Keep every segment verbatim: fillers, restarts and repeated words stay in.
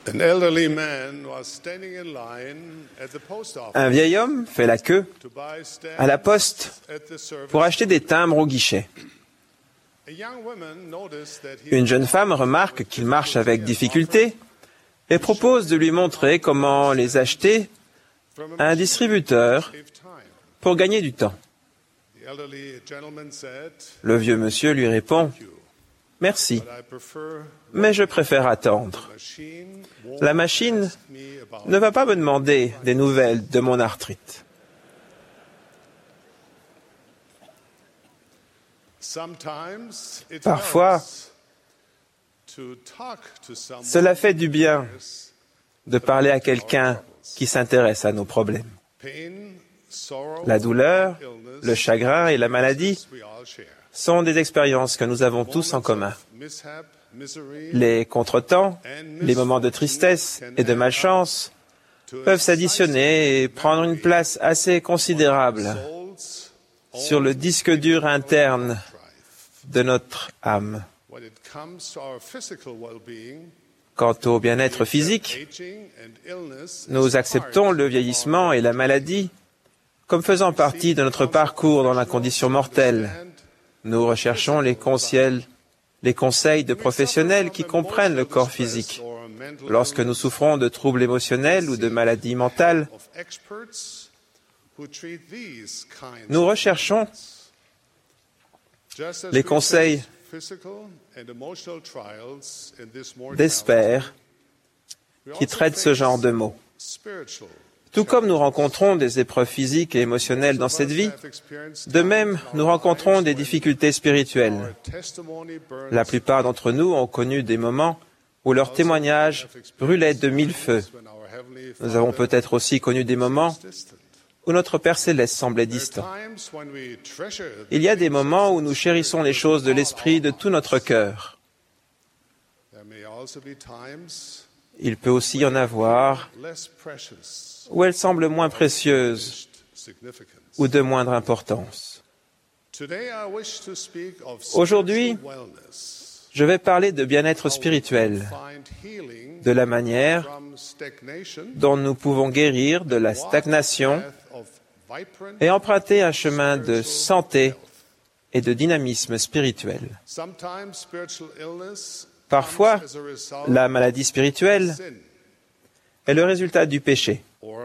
Un vieil homme fait la queue à la poste pour acheter des timbres au guichet. Une jeune femme remarque qu'il marche avec difficulté et propose de lui montrer comment les acheter à un distributeur pour gagner du temps. Le vieux monsieur lui répond « Merci, mais je préfère attendre. La machine ne va pas me demander des nouvelles de mon arthrite. » Parfois, cela fait du bien de parler à quelqu'un qui s'intéresse à nos problèmes. La douleur, le chagrin et la maladie sont des expériences que nous avons tous en commun. Les contretemps, les moments de tristesse et de malchance peuvent s'additionner et prendre une place assez considérable sur le disque dur interne de notre âme. Quant au bien-être physique, nous acceptons le vieillissement et la maladie comme faisant partie de notre parcours dans la condition mortelle. Nous recherchons les conseils, les conseils de professionnels qui comprennent le corps physique. Lorsque nous souffrons de troubles émotionnels ou de maladies mentales, nous recherchons les conseils d'experts qui traitent ce genre de mots. Tout comme nous rencontrons des épreuves physiques et émotionnelles dans cette vie, de même, nous rencontrons des difficultés spirituelles. La plupart d'entre nous ont connu des moments où leur témoignage brûlait de mille feux. Nous avons peut-être aussi connu des moments où notre Père Céleste semblait distant. Il y a des moments où nous chérissons les choses de l'Esprit de tout notre cœur. Il peut aussi y en avoir où elles semblent moins précieuses ou de moindre importance. Aujourd'hui, je vais parler de bien-être spirituel, de la manière dont nous pouvons guérir de la stagnation et emprunter un chemin de santé et de dynamisme spirituel. Parfois, la maladie spirituelle est le résultat du péché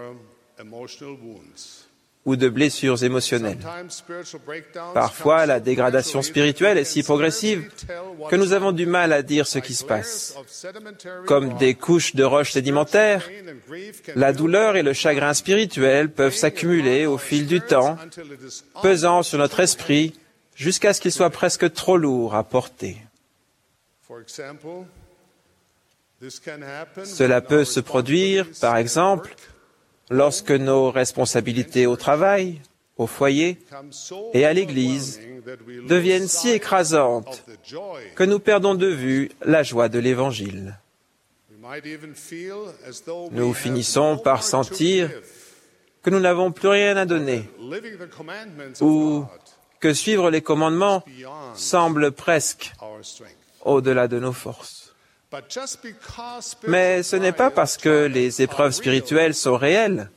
ou de blessures émotionnelles. Parfois, la dégradation spirituelle est si progressive que nous avons du mal à dire ce qui se passe. Comme des couches de roches sédimentaires, la douleur et le chagrin spirituel peuvent s'accumuler au fil du temps, pesant sur notre esprit jusqu'à ce qu'il soit presque trop lourd à porter. Cela peut se produire, par exemple, lorsque nos responsabilités au travail, au foyer et à l'Église deviennent si écrasantes que nous perdons de vue la joie de l'Évangile. Nous finissons par sentir que nous n'avons plus rien à donner ou que suivre les commandements semble presque au-delà de nos forces. Mais ce n'est pas parce que les épreuves spirituelles sont réelles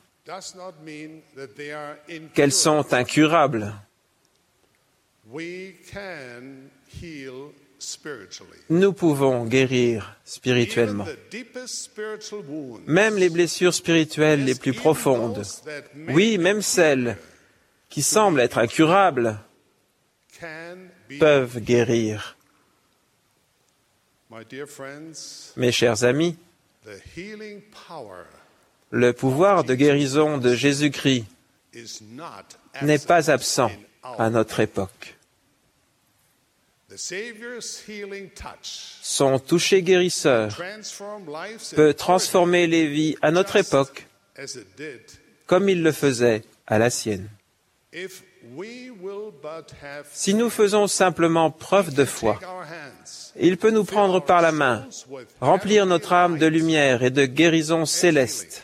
qu'elles sont incurables. Nous pouvons guérir spirituellement. Même les blessures spirituelles les plus profondes, oui, même celles qui semblent être incurables, peuvent guérir. Mes chers amis, le pouvoir de guérison de Jésus-Christ n'est pas absent à notre époque. Son toucher guérisseur peut transformer les vies à notre époque comme il le faisait à la sienne. Si nous faisons simplement preuve de foi, il peut nous prendre par la main, remplir notre âme de lumière et de guérison céleste,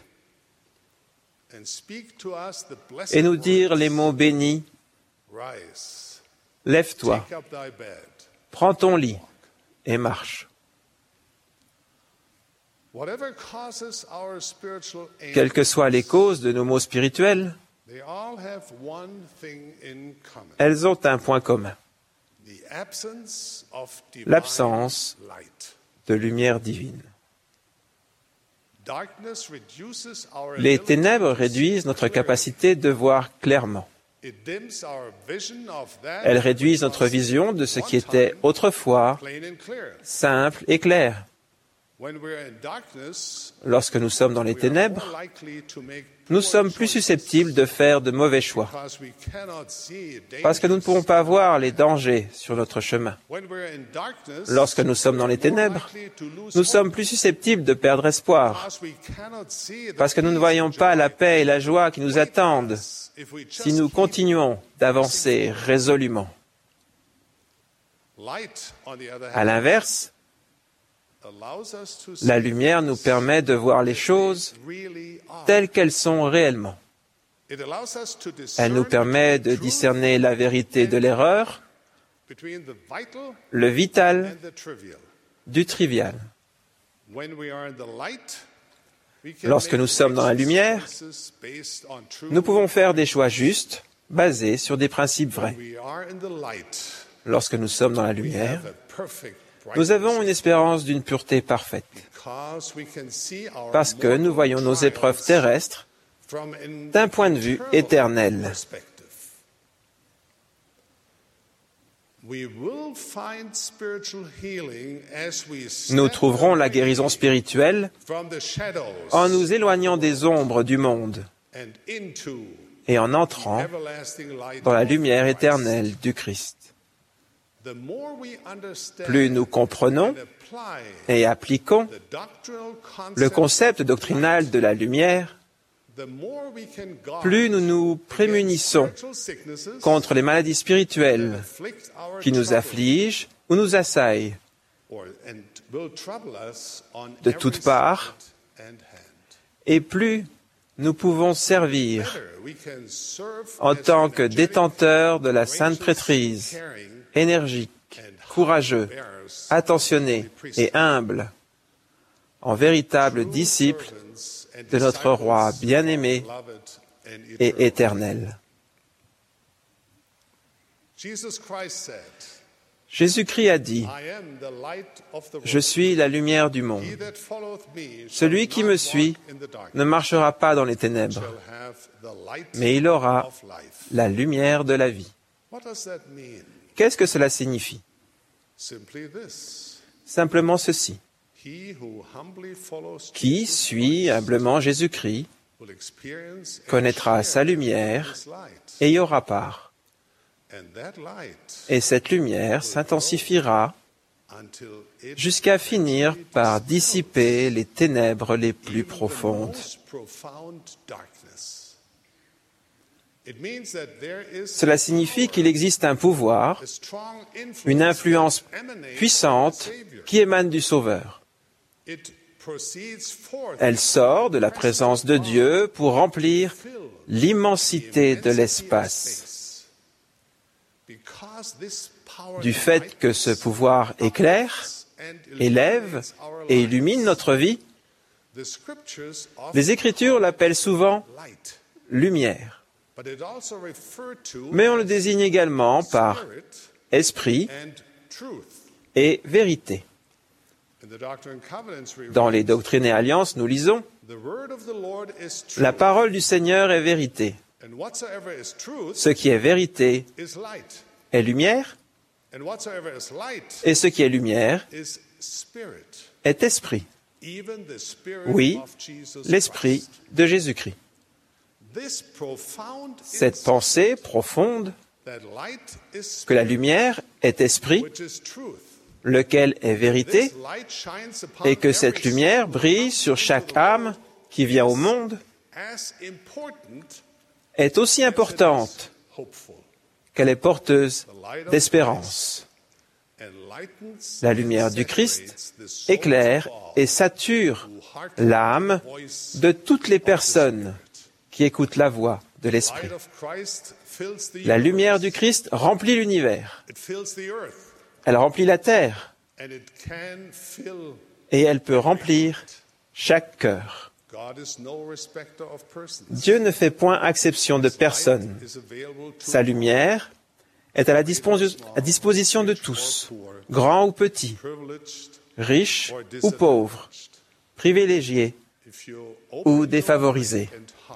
et nous dire les mots bénis, « Lève-toi, prends ton lit et marche. » Quelles que soient les causes de nos maux spirituels, elles ont un point commun, l'absence de lumière divine. Les ténèbres réduisent notre capacité de voir clairement. Elles réduisent notre vision de ce qui était autrefois simple et clair. Lorsque nous sommes dans les ténèbres, nous sommes plus susceptibles de faire de mauvais choix, parce que nous ne pouvons pas voir les dangers sur notre chemin. Lorsque nous sommes dans les ténèbres, nous sommes plus susceptibles de perdre espoir, parce que nous ne voyons pas la paix et la joie qui nous attendent si nous continuons d'avancer résolument. À l'inverse, la lumière nous permet de voir les choses telles qu'elles sont réellement. Elle nous permet de discerner la vérité de l'erreur, le vital du trivial. Lorsque nous sommes dans la lumière, nous pouvons faire des choix justes, basés sur des principes vrais. Lorsque nous sommes dans la lumière, nous avons une espérance d'une pureté parfaite, parce que nous voyons nos épreuves terrestres d'un point de vue éternel. Nous trouverons la guérison spirituelle en nous éloignant des ombres du monde et en entrant dans la lumière éternelle du Christ. Plus nous comprenons et appliquons le concept doctrinal de la lumière, plus nous nous prémunissons contre les maladies spirituelles qui nous affligent ou nous assaillent de toutes parts, et plus nous pouvons servir en tant que détenteurs de la sainte prêtrise, énergiques, courageux, attentionnés et humbles, en véritables disciples de notre Roi bien-aimé et éternel. Jésus-Christ a dit, « Je suis la lumière du monde. Celui qui me suit ne marchera pas dans les ténèbres, mais il aura la lumière de la vie. » Qu'est-ce que cela signifie? Simplement ceci. Qui suit humblement Jésus-Christ connaîtra sa lumière et y aura part. Et cette lumière s'intensifiera jusqu'à finir par dissiper les ténèbres les plus profondes. Cela signifie qu'il existe un pouvoir, une influence puissante qui émane du Sauveur. Elle sort de la présence de Dieu pour remplir l'immensité de l'espace. Du fait que ce pouvoir éclaire, élève et illumine notre vie, les Écritures l'appellent souvent « lumière ». Mais on le désigne également par « esprit » et « vérité ». Dans les Doctrines et Alliances, nous lisons « La parole du Seigneur est vérité. Ce qui est vérité est lumière, et ce qui est lumière est esprit. » Oui, l'esprit de Jésus-Christ. Cette pensée profonde que la lumière est esprit, lequel est vérité, et que cette lumière brille sur chaque âme qui vient au monde, est aussi importante qu'elle est porteuse d'espérance. La lumière du Christ éclaire et sature l'âme de toutes les personnes qui écoutent la voix de l'Esprit. La lumière du Christ remplit l'univers. Elle remplit la terre. Et elle peut remplir chaque cœur. Dieu ne fait point exception de personne. Sa lumière est à la disposi- à disposition de tous, grands ou petits, riches ou pauvres, privilégiés ou défavorisés.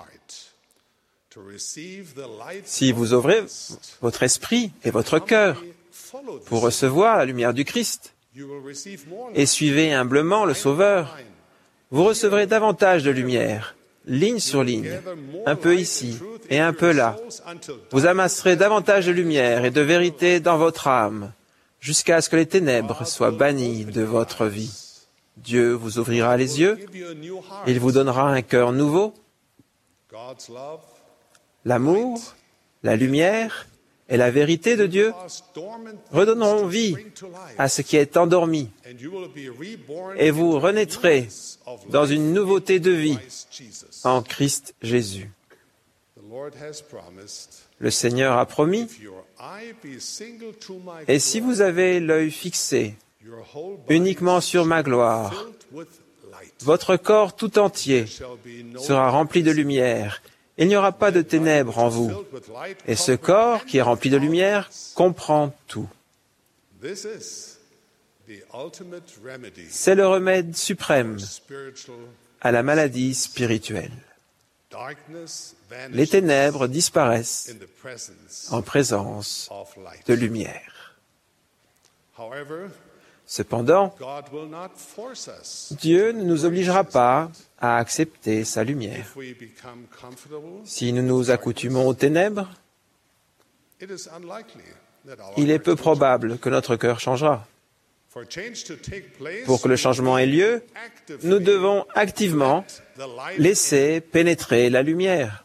Si vous ouvrez votre esprit et votre cœur pour recevoir la lumière du Christ et suivez humblement le Sauveur, vous recevrez davantage de lumière, ligne sur ligne, un peu ici et un peu là. Vous amasserez davantage de lumière et de vérité dans votre âme, jusqu'à ce que les ténèbres soient bannies de votre vie. Dieu vous ouvrira les yeux, il vous donnera un cœur nouveau. L'amour, la lumière et la vérité de Dieu redonneront vie à ce qui est endormi, et vous renaîtrez dans une nouveauté de vie en Christ Jésus. Le Seigneur a promis, « Et si vous avez l'œil fixé uniquement sur ma gloire, votre corps tout entier sera rempli de lumière. Il n'y aura pas de ténèbres en vous. Et ce corps qui est rempli de lumière comprend tout. » C'est le remède suprême à la maladie spirituelle. Les ténèbres disparaissent en présence de lumière. Cependant, Dieu ne nous obligera pas à accepter sa lumière. Si nous nous accoutumons aux ténèbres, il est peu probable que notre cœur changera. Pour que le changement ait lieu, nous devons activement laisser pénétrer la lumière.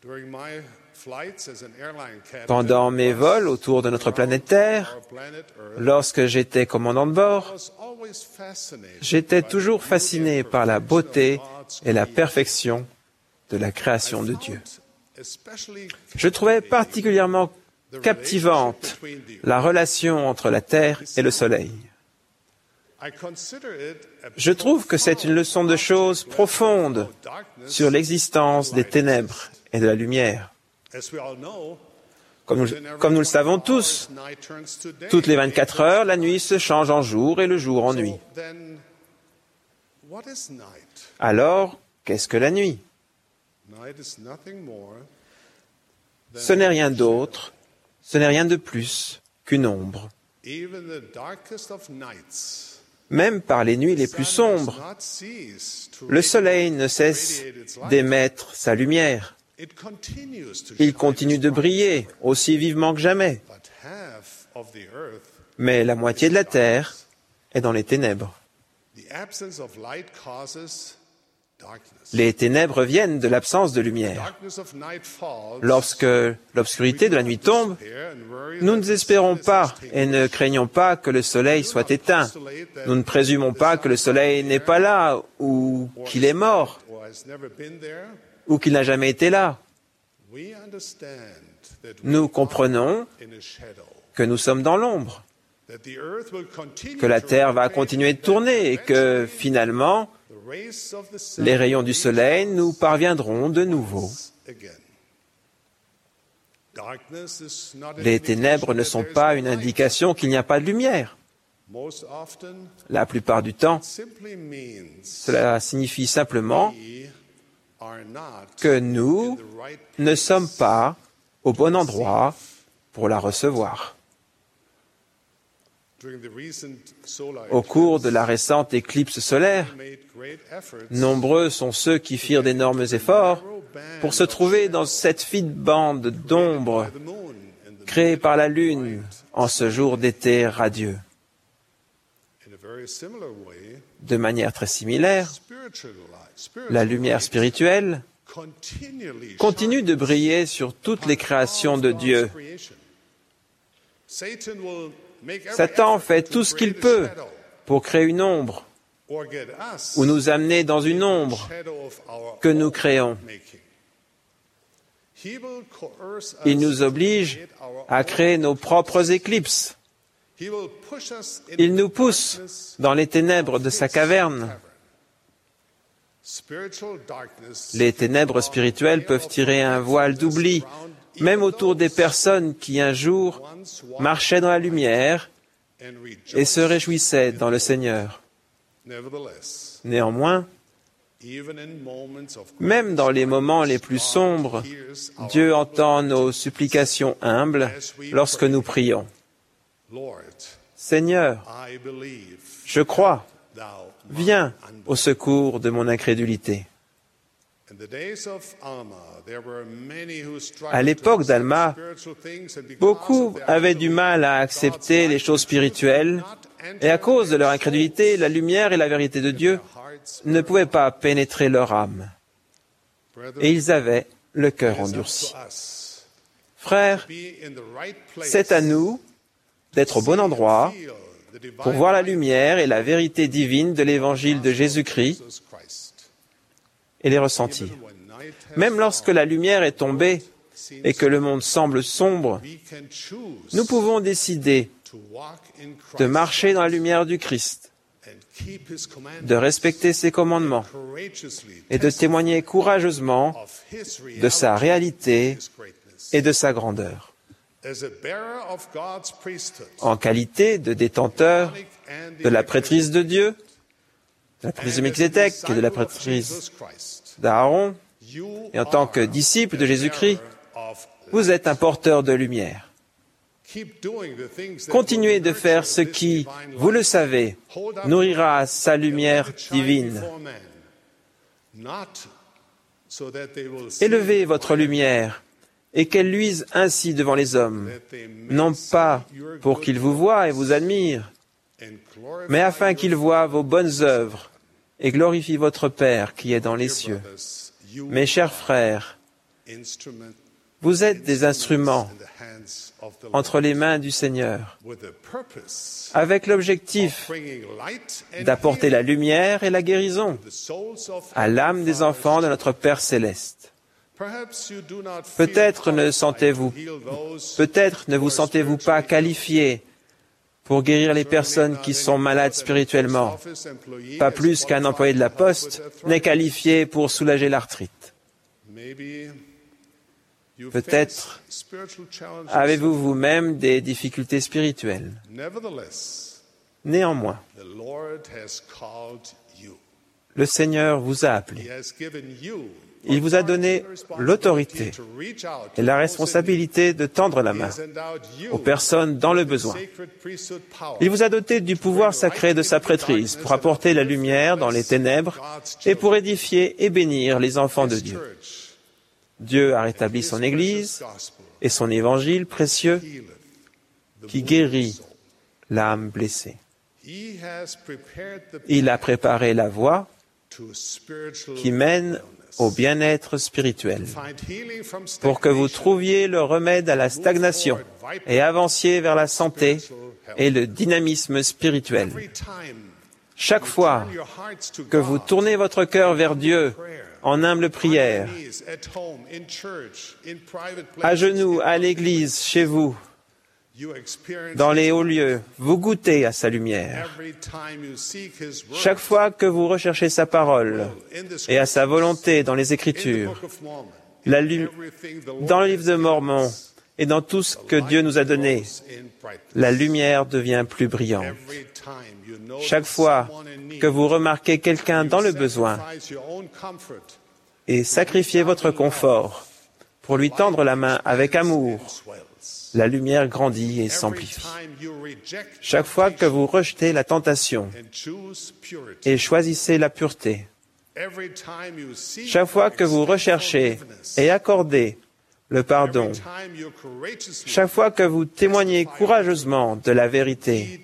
Pendant mes vols autour de notre planète Terre, lorsque j'étais commandant de bord, j'étais toujours fasciné par la beauté et la perfection de la création de Dieu. Je trouvais particulièrement captivante la relation entre la Terre et le Soleil. Je trouve que c'est une leçon de choses profondes sur l'existence des ténèbres et de la lumière. Comme nous, comme nous le savons tous, toutes les vingt-quatre heures, la nuit se change en jour et le jour en nuit. Alors, qu'est-ce que la nuit? Ce n'est rien d'autre, ce n'est rien de plus qu'une ombre. Même par les nuits les plus sombres, le soleil ne cesse d'émettre sa lumière. Il continue de briller aussi vivement que jamais. Mais la moitié de la terre est dans les ténèbres. Les ténèbres viennent de l'absence de lumière. Lorsque l'obscurité de la nuit tombe, nous ne désespérons pas et ne craignons pas que le soleil soit éteint. Nous ne présumons pas que le soleil n'est pas là ou qu'il est mort ou qu'il n'a jamais été là. Nous comprenons que nous sommes dans l'ombre, que la terre va continuer de tourner et que, finalement, les rayons du soleil nous parviendront de nouveau. Les ténèbres ne sont pas une indication qu'il n'y a pas de lumière. La plupart du temps, cela signifie simplement que nous ne sommes pas au bon endroit pour la recevoir. Au cours de la récente éclipse solaire, nombreux sont ceux qui firent d'énormes efforts pour se trouver dans cette fine bande d'ombre créée par la Lune en ce jour d'été radieux. De manière très similaire, la lumière spirituelle continue de briller sur toutes les créations de Dieu. Satan fait tout ce qu'il peut pour créer une ombre ou nous amener dans une ombre que nous créons. Il nous oblige à créer nos propres éclipses. Il nous pousse dans les ténèbres de sa caverne Les ténèbres spirituelles peuvent tirer un voile d'oubli, même autour des personnes qui un jour marchaient dans la lumière et se réjouissaient dans le Seigneur. Néanmoins, même dans les moments les plus sombres, Dieu entend nos supplications humbles lorsque nous prions. Seigneur, je crois, viens au secours de mon incrédulité. À l'époque d'Alma, beaucoup avaient du mal à accepter les choses spirituelles, et à cause de leur incrédulité, la lumière et la vérité de Dieu ne pouvaient pas pénétrer leur âme. Et ils avaient le cœur endurci. Frères, c'est à nous d'être au bon endroit pour voir la lumière et la vérité divine de l'évangile de Jésus-Christ et les ressentir. Même lorsque la lumière est tombée et que le monde semble sombre, nous pouvons décider de marcher dans la lumière du Christ, de respecter ses commandements et de témoigner courageusement de sa réalité et de sa grandeur. En qualité de détenteur de la prêtrise de Dieu, de la prêtrise de Melchizedek et de la prêtrise d'Aaron, et en tant que disciple de Jésus-Christ, vous êtes un porteur de lumière. Continuez de faire ce qui, vous le savez, nourrira sa lumière divine. Élevez votre lumière et qu'elle luise ainsi devant les hommes, non pas pour qu'ils vous voient et vous admirent, mais afin qu'ils voient vos bonnes œuvres et glorifient votre Père qui est dans les cieux. Mes chers frères, vous êtes des instruments entre les mains du Seigneur, avec l'objectif d'apporter la lumière et la guérison à l'âme des enfants de notre Père céleste. Peut-être ne sentez-vous, peut-être ne vous sentez-vous pas qualifié pour guérir les personnes qui sont malades spirituellement, pas plus qu'un employé de la poste n'est qualifié pour soulager l'arthrite. Peut-être avez-vous vous-même des difficultés spirituelles. Néanmoins, le Seigneur vous a appelé. Il vous a donné l'autorité et la responsabilité de tendre la main aux personnes dans le besoin. Il vous a doté du pouvoir sacré de sa prêtrise pour apporter la lumière dans les ténèbres et pour édifier et bénir les enfants de Dieu. Dieu a rétabli son Église et son évangile précieux qui guérit l'âme blessée. Il a préparé la voie qui mène au bien-être spirituel, pour que vous trouviez le remède à la stagnation et avanciez vers la santé et le dynamisme spirituel. Chaque fois que vous tournez votre cœur vers Dieu en humble prière, à genoux, à l'église, chez vous, dans les hauts lieux, vous goûtez à sa lumière. Chaque fois que vous recherchez sa parole et à sa volonté dans les Écritures, la lu- dans le livre de Mormon et dans tout ce que Dieu nous a donné, la lumière devient plus brillante. Chaque fois que vous remarquez quelqu'un dans le besoin et sacrifiez votre confort pour lui tendre la main avec amour, la lumière grandit et s'amplifie. Chaque fois que vous rejetez la tentation et choisissez la pureté, chaque fois que vous recherchez et accordez le pardon, chaque fois que vous témoignez courageusement de la vérité,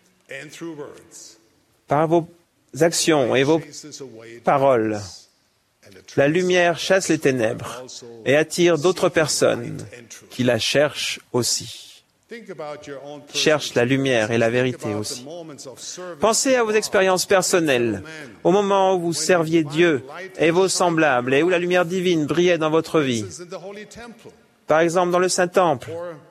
par vos actions et vos paroles, la lumière chasse les ténèbres et attire d'autres personnes qui la cherchent aussi. Cherchent la lumière et la vérité aussi. Pensez à vos expériences personnelles, au moment où vous serviez Dieu et vos semblables et où la lumière divine brillait dans votre vie. Par exemple, dans le Saint-Temple,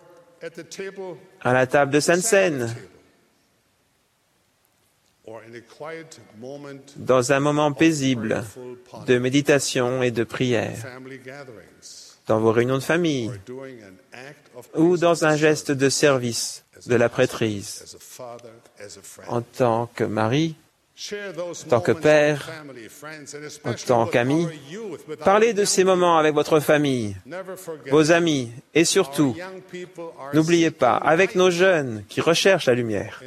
à la table de Sainte Seine, dans un moment paisible de méditation et de prière, dans vos réunions de famille ou dans un geste de service de la prêtrise, en tant que mari, en tant que père, en tant qu'ami. Parlez de ces moments avec votre famille, vos amis, et surtout, n'oubliez pas, avec nos jeunes qui recherchent la lumière.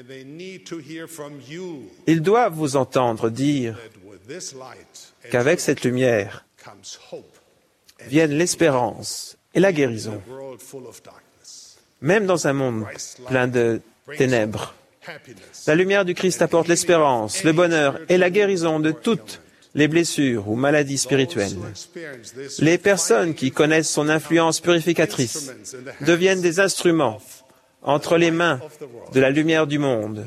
Ils doivent vous entendre dire qu'avec cette lumière viennent l'espérance et la guérison, même dans un monde plein de ténèbres. La lumière du Christ apporte l'espérance, le bonheur et la guérison de toutes les blessures ou maladies spirituelles. Les personnes qui connaissent son influence purificatrice deviennent des instruments entre les mains de la lumière du monde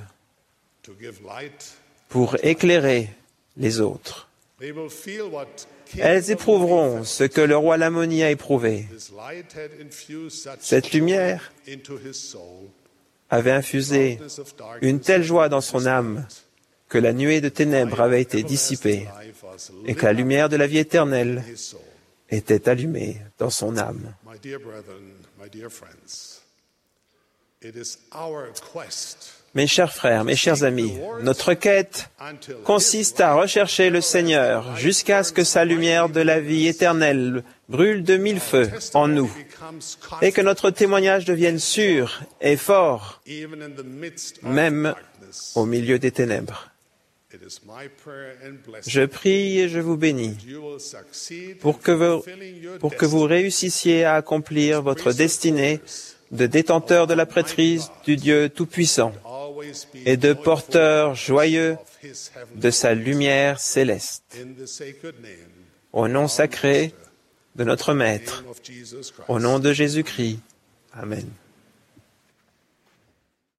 pour éclairer les autres. Elles éprouveront ce que le roi Lamoni a éprouvé. Cette lumière avait infusé une telle joie dans son âme que la nuée de ténèbres avait été dissipée et que la lumière de la vie éternelle était allumée dans son âme. Mes chers frères, mes chers amis, notre quête consiste à rechercher le Seigneur jusqu'à ce que sa lumière de la vie éternelle brûle de mille feux en nous et que notre témoignage devienne sûr et fort, même au milieu des ténèbres. Je prie et je vous bénis pour que vous, pour que vous réussissiez à accomplir votre destinée de détenteur de la prêtrise du Dieu Tout-Puissant et de porteur joyeux de sa lumière céleste. Au nom sacré de notre Maître, au nom de Jésus-Christ. Amen.